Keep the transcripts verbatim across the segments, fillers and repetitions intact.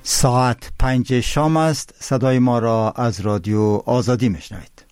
ساعت پنج شام است. صدای ما را از رادیو آزادی میشنوید.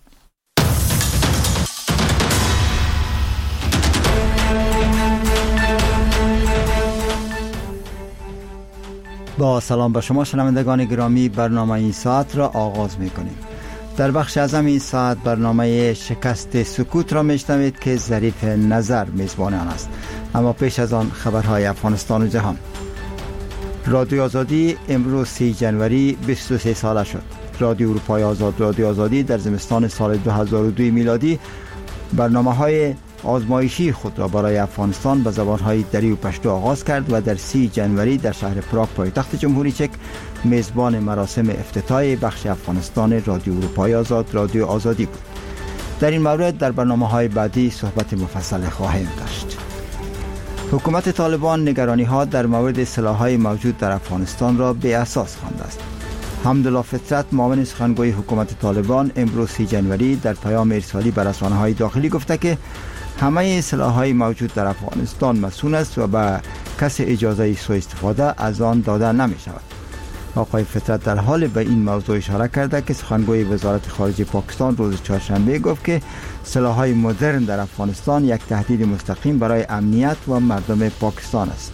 با سلام به شما شنوندگان گرامی، برنامه این ساعت را آغاز میکنیم. در بخش اعظم این ساعت برنامه شکست سکوت را میشنوید که ظریف نظر میزبان آن است. اما پیش از آن خبرهای افغانستان و جهان. رادیو آزادی امروز سی جنوری بیست و سه ساله شد. رادیو اروپای آزاد رادیو آزادی در زمستان سال دو هزار و دو میلادی برنامه‌های آزمایشی خود را برای افغانستان به زبان‌های دری و پشتو آغاز کرد و در سی جنوری در شهر پراگ پایتخت جمهوری چک میزبان مراسم افتتاح بخش افغانستان رادیو اروپای آزاد رادیو آزادی بود. در این مورد در برنامه‌های بعدی صحبت مفصل خواهیم داشت. حکومت طالبان نگرانی‌ها در مورد سلاح‌های موجود در افغانستان را بی اساس خوانده است. حمدالله فطرت، معاون سخنگوی حکومت طالبان، امروز سی جنوری در پیام ارسالی به رسانه‌های داخلی گفته که همه سلاح‌های موجود در افغانستان مسئول است و به کسی اجازه سوء استفاده از آن داده نمی‌شود. آقای فطرت در حال به این موضوع اشاره کرده که سخنگوی وزارت خارجه پاکستان روز چهارشنبه گفت که سلاح‌های مدرن در افغانستان یک تهدید مستقیم برای امنیت و مردم پاکستان است.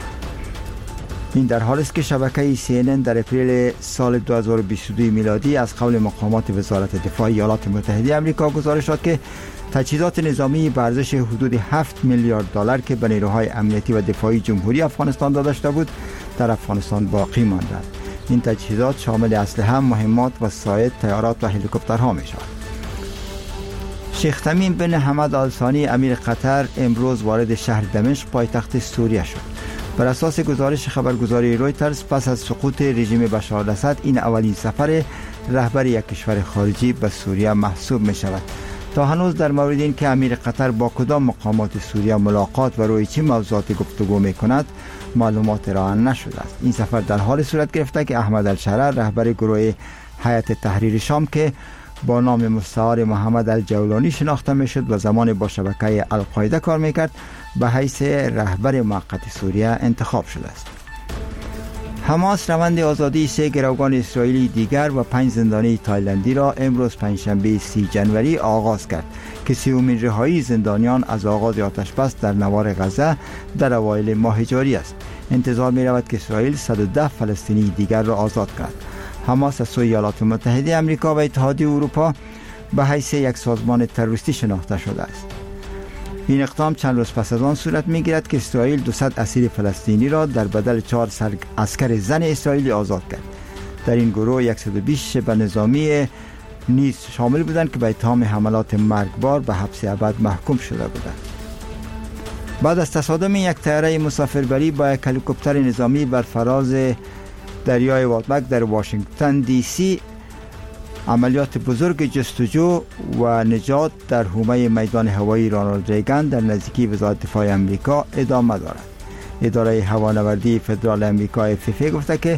این در حالی است که شبکه سی ان ان در اپریل سال دو هزار و بیست و دو میلادی از قول مقامات وزارت دفاع ایالات متحده آمریکا گزارش داد که تجهیزات نظامی به ارزش حدود هفت میلیارد دلار که به نیروهای امنیتی و دفاعی جمهوری افغانستان داده شده بود در افغانستان باقی مانده. این تجهیزات شامل اسلحه، مهمات، وسایط، طیارات و هلیکوپترها می شود. شیخ تمیم بن حمد آل ثانی امیر قطر امروز وارد شهر دمشق پایتخت سوریه شد. بر اساس گزارش خبرگزاری رویترز پس از سقوط رژیم بشار الاسد این اولین سفر رهبر یک کشور خارجی به سوریه محسوب می شود. تا هنوز در مورد این که امیر قطر با کدام مقامات سوریه ملاقات و روی چه موضوعات گفتگو می کند معلومات ارائه نشده است. این سفر در حال صورت گرفته که احمد الشرع رهبر گروه هیئت تحریر شام که با نام مستعار محمد الجولانی شناخته میشد و زمان با شبکه القاعده کار میکرد به حیث رهبر موقت سوریه انتخاب شده است. حماس روند آزادی سه گروگان اسرائیلی دیگر و پنج زندانی تایلندی را امروز پنجشنبه سی جنوری آغاز کرد که سیومین رهایی زندانیان از آغاز آتش بس در نوار غزه در اوایل ماه جاری است. انتظار می رود که اسرائیل صد و ده فلسطینی دیگر را آزاد کند. حماس از سوی ایالات متحده آمریکا و اتحادیه اروپا به حیث یک سازمان تروریستی شناخته شده است. این اقدام چند روز پس از آن صورت می‌گیرد که اسرائیل دویست اسیر فلسطینی را در بدل چهار عسکر زن اسرائیلی آزاد کرد. در این گروه صد و بیست شبه نظامی نیز شامل بودند که به اتهام حملات مرگبار به حبس ابد محکوم شده بودند. بعد از تصادم یک طیاره مسافربری با یک هلیکوپتر نظامی بر فراز دریای واتبک در واشنگتن دی سی، عملیات بزرگ جستجو و نجات در حومه میدان هوایی رونالد ریگان در نزدیکی وزارت دفاع آمریکا ادامه دارد. اداره هوانوردی فدرال آمریکا اف اف ای گفته که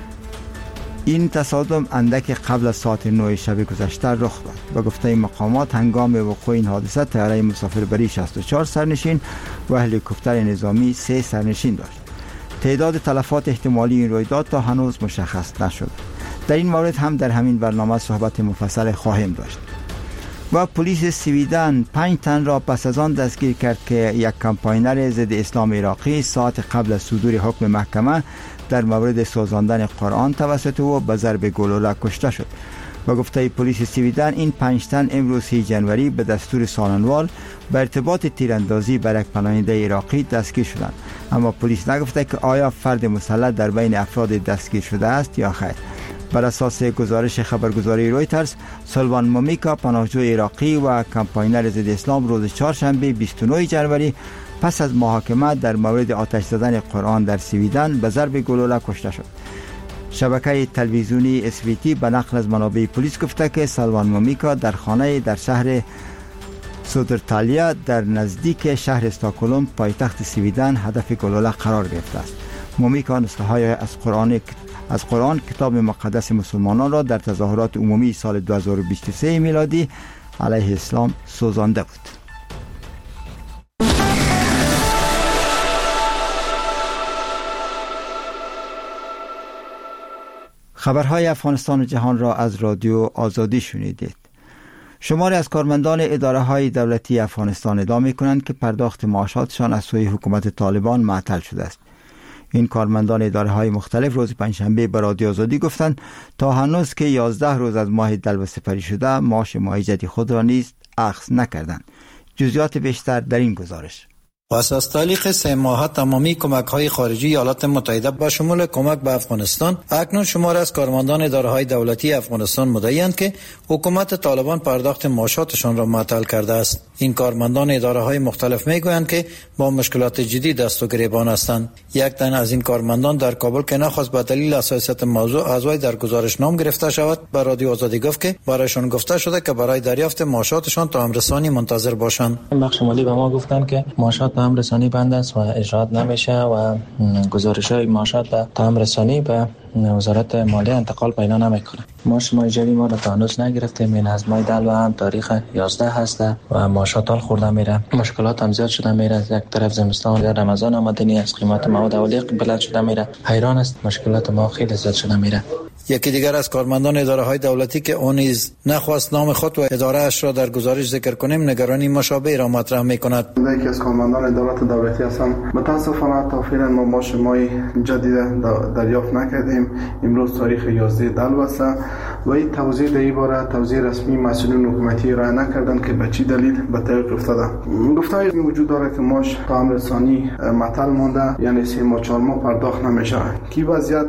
این تصادم اندک قبل از ساعت نه شب گذشته رخ داد. به گفته مقامات هنگام وقوع این حادثه طیاره مسافربری شصت و چهار سرنشین و هلیکوپتر نظامی سه سرنشین داشت. تعداد تلفات احتمالی این رویداد تا هنوز مشخص نشد. در این مورد هم در همین برنامه صحبت مفصل خواهیم داشت. و پلیس سویدن پنج تن را پس از آن دستگیر کرد که یک کمپاینر ضد اسلام عراقی ساعت قبل از صدور حکم محکمه در مورد سوزاندن قرآن توسط او به ضرب گلوله کشته شد. با گفته پلیس سویدن این پنج تن امروز سی جنوری به دستور ساننوال به ارتباط تیراندازی بر یک پناهنده عراقی دستگیر شدند. اما پلیس نگفته که آیا فرد مسلح در بین افراد دستگیر شده است یا خیر. بر اساس گزارش خبرگزاری رویترز، سلوان مومیکا پناهجو عراقی و کمپاینر ضد اسلام روز چهارشنبه بیست و نه جنوری پس از محاکمه در مورد آتش زدن قرآن در سویدن به ضرب گلوله کشته شد. شبکه تلویزیونی اس وی تی به نقل از منابع پلیس گفته که سلوان مومیکا در خانه در شهر سودرتالیا در نزدیک شهر استکهلم پایتخت سویدن هدف گلوله قرار گرفته است. مومیکا نسخه های از قرآن از قرآن کتاب مقدس مسلمانان را در تظاهرات عمومی سال دو هزار و بیست و سه میلادی علیه اسلام سوزانده بود. خبرهای افغانستان و جهان را از رادیو آزادی شنیدید. شماری از کارمندان اداره های دولتی افغانستان ادعا می‌کنند که پرداخت معاشاتشان از سوی حکومت طالبان معطل شده است. این کارمندان اداره های مختلف روز پنجشنبه به رادیو آزادی گفتند تا هنوز که یازده روز از ماه دلو سپری شده معاش ماه جدی خود را نیز اخذ نکردند. جزئیات بیشتر در این گزارش. پس از تعلیق سه ماه تمامی کمک‌های خارجی ایالات متحده به شمول کمک به افغانستان، اکنون شمار از کارمندان اداره‌های دولتی افغانستان مدعی‌اند که حکومت طالبان پرداخت معاشاتشان را معطل کرده است. این کارمندان اداره‌های مختلف می‌گویند که با مشکلات جدی دست و گریبان هستند. یک تن از این کارمندان در کابل که نخواست به دلیل حساسیت موضوع از وی در گزارش نام گرفته شود، به رادیو آزادی گفت که برایشان گفته شده که برای دریافت معاشاتشان تا امرسانی منتظر باشند. بخش مالی به ما گفتند که معاشات به امرسانی بند است و اجرات نمیشه و گزارش‌های معاشات به امرسانی به وزارت مالیه انتقال پیدا نمیکنه. معاش ماه جدی ما را تا هنوز نگرفتیم. این از ماه دلو هم تاریخ یازده هسته و معاشات حال خورده میره. مشکلات هم زیاد شده میره. از یک طرف زمستان در رمضان آمدنی از قیمت مواد اولیه بلند شده میره. حیران است. مشکلات ما خیلی زیاد شده میره. یکی دیگر از کارمندان اداره‌های دولتی که اون نیز نخواست نام خود و اداره اش را در گزارش ذکر کنیم، نگرانی مشابه را مطرح می‌کند. یکی از کارمندان ادارات دولتی هستم. متاسفانه تا فعلا ما معاش ماه جدید دریافت نکردیم. امروز تاریخ یازده دلو است و این توضیح در این باره توضیح رسمی مسئولین حکومتی ارائه نکردند که به چه دلیل به تعویق افتاده. گفته‌ای وجود دارد که معاش تا امر ثانی معطل مانده، یعنی سه ماه چهار ماه پرداخت نمیشه. کی وضعیت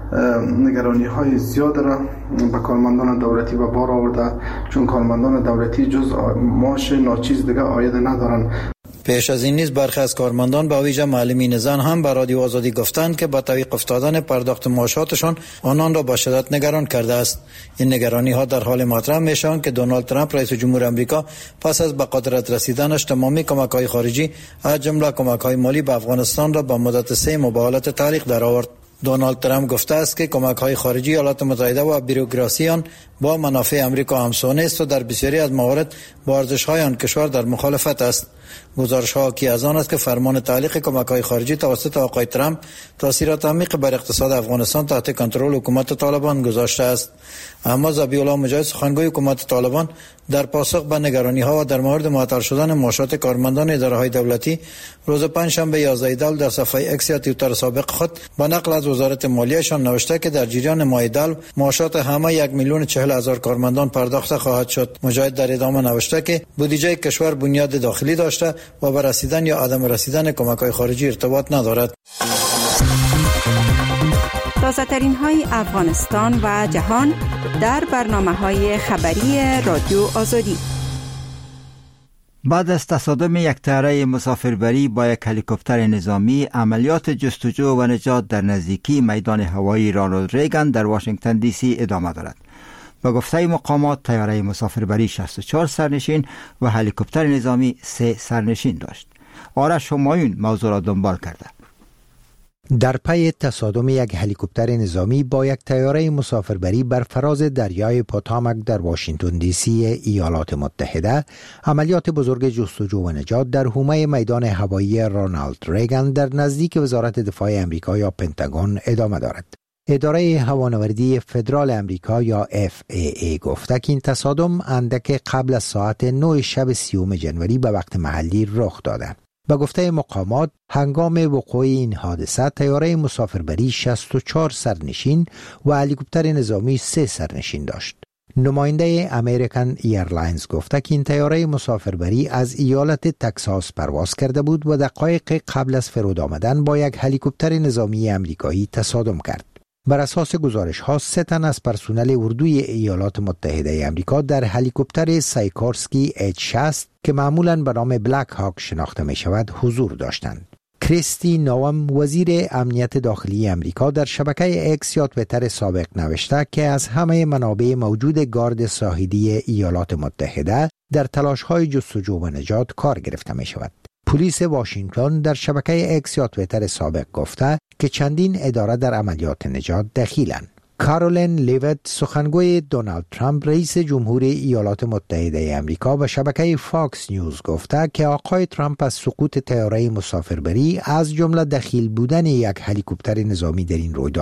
نگرانی های زیاد را به کارمندان دولتی به بار آورده، چون کارمندان دولتی جز معاش ناچیز دیگه عاید ندارند. پیش از این نیز برخی از کارمندان به ویژه معلمین زن هم به رادیو آزادی گفتند که با تعویق افتادن پرداخت معاشاتشان آنان را به شدت نگران کرده است. این نگرانی ها در حال مطرح میشوند که دونالد ترامپ رئیس جمهور آمریکا پس از به قدرت رسیدنش تمامی کمک‌های خارجی از جمله کمک‌های مالی به افغانستان را به مدت سه ماه به حالت تعلیق درآورد. دونالد ترامپ گفته است که کمک‌های خارجی ایالات متحده و بوروکراسی آن با منافع آمریکا همسو نیست و در بسیاری از موارد با ارزش‌های آن کشور در مخالفت است. گزارش‌ها حاکی از آن است که فرمان تعلیق کمک‌های خارجی توسط آقای ترامپ تاثیرات عمیق بر اقتصاد افغانستان تحت کنترل حکومت طالبان گذاشته است. اما ذبیح‌الله مجاهد سخنگوی حکومت طالبان در پاسخ به نگرانی‌ها و در مورد معطل شدن معاشات کارمندان اداره‌های دولتی روز پنجشنبه یازده دلو در صفحه اکس یا توییتر سابق خود با نقل از وزارت مالیه‌شان نوشته که در جریان ماه دلو معاشات همه یک میلیون چهل هزار کارمندان پرداخت خواهد شد. مجاهد در ادامه نوشته که بودجه کشور بنیاد داخلی داشته و به رسیدن یا عدم رسیدن کمک‌های خارجی ارتباط ندارد. تازه‌ترین های افغانستان و جهان در برنامه‌های خبری رادیو آزادی. بعد از تصادم یک طیاره مسافربری با یک هلیکوپتر نظامی، عملیات جستجو و نجات در نزدیکی میدان هوایی رونالد ریگان در واشنگتن دی سی ادامه دارد. به گفته مقامات طیاره مسافربری شصت و چهار سرنشین و هلیکوپتر نظامی سه سرنشین داشت. آرش همایون موضوع را دنبال کرده. در پی تصادم یک هلیکوپتر نظامی با یک طیاره مسافربری بر فراز دریای پوتاماک در واشنگتن دی سی ایالات متحده، عملیات بزرگ جستجو و نجات در حومه میدان هوایی رونالد ریگان در نزدیک وزارت دفاع امریکا یا پنتاگون ادامه دارد. اداره هوانوردی فدرال امریکا یا اف ای ای گفته که این تصادم اندک قبل از ساعت نه شب سیوم جنوری به وقت محلی رخ داده. به گفته مقامات، هنگام وقوع این حادثه طیاره مسافربری شصت و چهار سرنشین و هلیکوپتر نظامی سه سرنشین داشت. نماینده امریکن ایرلاینز گفته که این طیاره مسافربری از ایالت تگزاس پرواز کرده بود و دقایق قبل از فرود آمدن با یک هلیکوپتر نظامی امریکایی تصادم کرد. بر اساس گزارش ها، سه تن از پرسنل اردوی ایالات متحده امریکا در هلیکوپتر سایکورسکی اچ شصت که معمولاً به نام بلک هاک شناخته می شود حضور داشتند. کریستی نوام وزیر امنیت داخلی امریکا در شبکه اکس یا توییتر سابق نوشته که از همه منابع موجود گارد ساحلی ایالات متحده در تلاش‌های جستجو و نجات کار گرفته می شود. پلیس واشنگتن در شبکه اکس یا توییتر سابق گفته که چندین اداره در عملیات نجات دخیلند. کارولین لیوت سخنگوی دونالد ترامپ رئیس جمهوری ایالات متحده آمریکا به شبکه فاکس نیوز گفته که آقای ترامپ از سقوط طیاره مسافربری از جمله دخیل بودن یک هلیکوپتر نظامی در این رویداد